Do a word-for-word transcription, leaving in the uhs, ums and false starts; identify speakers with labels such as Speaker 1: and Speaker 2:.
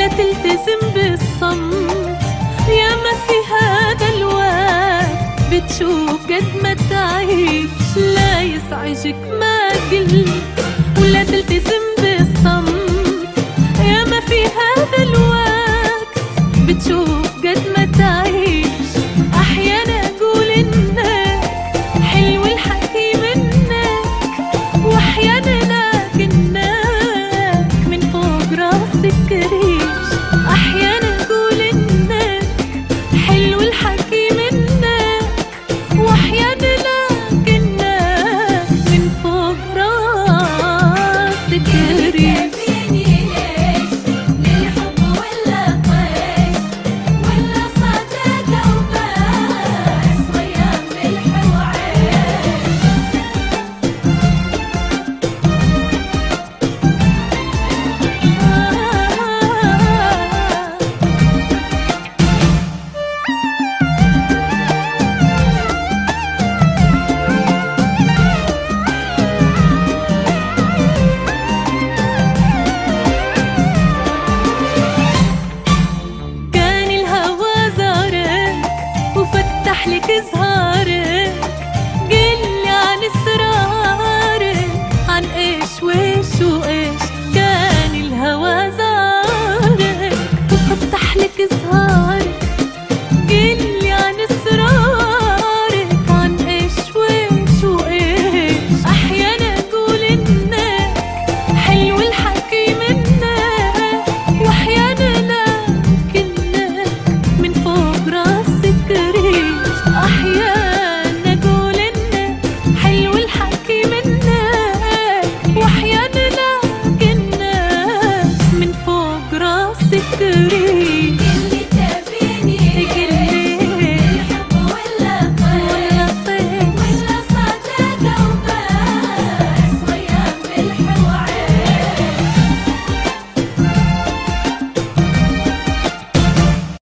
Speaker 1: تلتزم بالصمت، يا ما في هذا الوقت بتشوف قد ما تعيش، لا يزعجك ما قلت ولا تلتزم بالصمت، يا ما في هذا الوقت بتشوف قد ما تعيش. أحيانا أقول إنك حلو الحكي منك، وأحيانا لكنك من فوق راسك كريش. أحيانا أقول إنك حلو الحكي منك، وأحيانا لكنك من فوق راسك كريش. لك إظهارك، قلي عن إصرارك، عن إيش وإيش وإيش كان الهوى زارك. وفتح لك إظهارك، قلي عن إصرارك، عن إيش وإيش وإيش. أحيانا أقول إنك حلو الحكي منك، وأحيانا لكنك من فوق راسك كريم. أحيانا أقول إنك حلو الحكي منك، وأحيانا لكنك من فوق راسك كريم.